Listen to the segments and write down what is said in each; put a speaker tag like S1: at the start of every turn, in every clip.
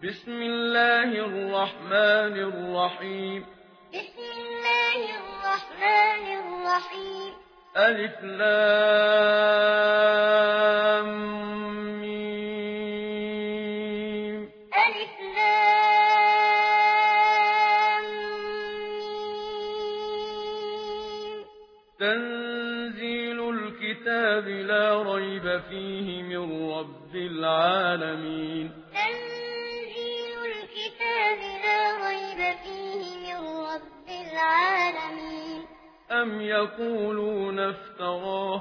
S1: بسم الله الرحمن الرحيم
S2: بسم الله الرحمن الرحيم
S1: ألف لام ميم
S2: ألف لام ميم
S1: تنزيل الكتاب لا ريب فيه من رب العالمين
S2: تنزيل الكتاب لا ريب فيه من رب العالمين
S1: أم يقولون افتراه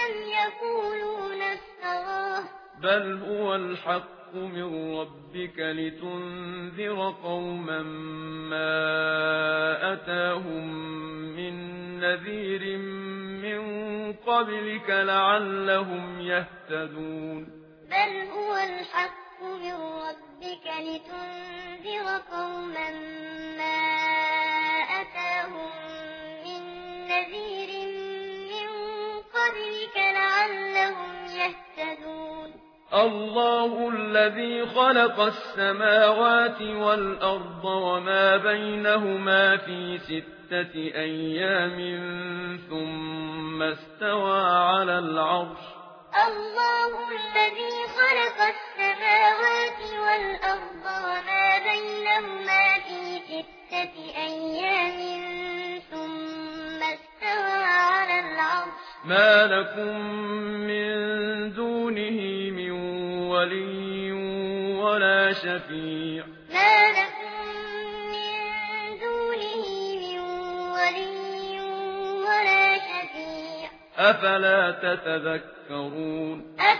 S1: بل هو الحق من ربك لتنذر قوما ما أتاهم من نذير من قبلك لعلهم يهتدون
S2: بل هو الحق من ربك لتنذر قوما ما أتاهم من نذير من قبلك لعلهم يهتدون
S1: الله الذي خلق السماوات والأرض وما بينهما في 6 أيام ثم استوى على العرش
S2: الله الذي خلق السماوات والأرض وما بينهما في 6 أيام ثم استوى على العرش
S1: ما لكم من دونه من ولي ولا شفيع
S2: ما لكم من دونه من ولي ولا شفيع
S1: أفلا تتذكرون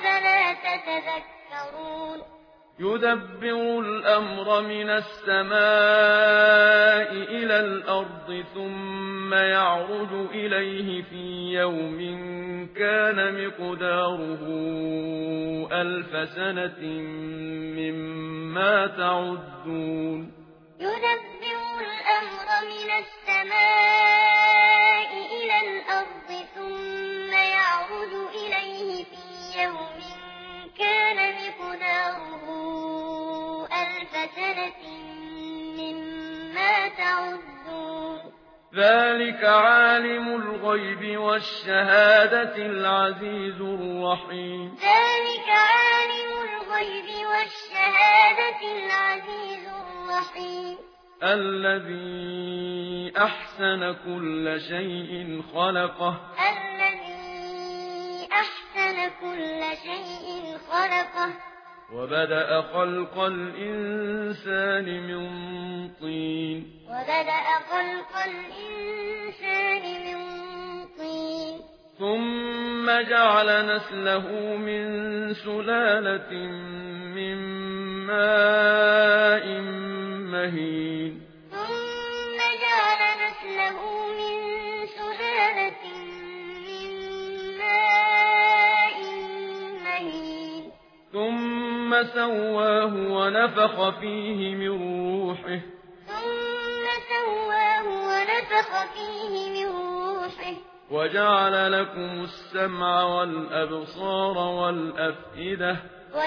S1: يدبر الأمر من السماء إلى الأرض ثم يعرج إليه في يوم كان مقداره 1000 سنة مما تعدون
S2: يدبر الأمر من السماء إلى الأرض ثم يعرج إليه في يوم كان مقداره 1000 سنة مما تعدون
S1: ذلك عالم الغيب والشهادة العزيز الرحيم
S2: ذلك عالم الغيب والشهادة العزيز الرحيم
S1: الذي أحسن كل شيء خلقه وبدأ خلق الإنسان من طين ثم جعل نسله من سلالة من ماء مهين ثم سواه ونفخ فيه من روحه وجعل لكم السمع والأبصار والأفئدة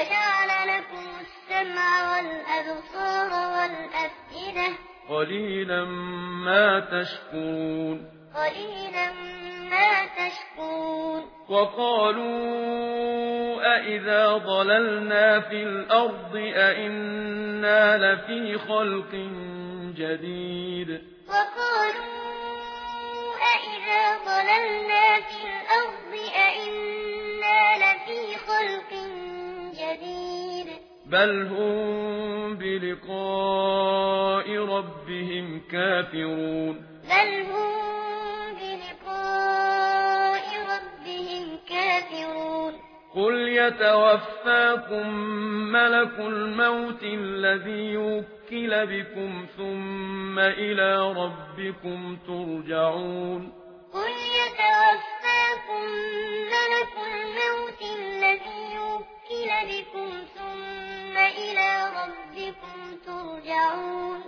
S1: قليلا ما تشكرون وقالوا أإذا ضللنا في الأرض أإنا لفي خلق جديد بل هم بلقاء ربهم كافرون قل يتوفاكم ملك الموت الذي وكل بكم ثم إلى ربكم ترجعون
S2: قل يتوفاكم ملك الموت الذي وكل بكم ثم إلى ربكم ترجعون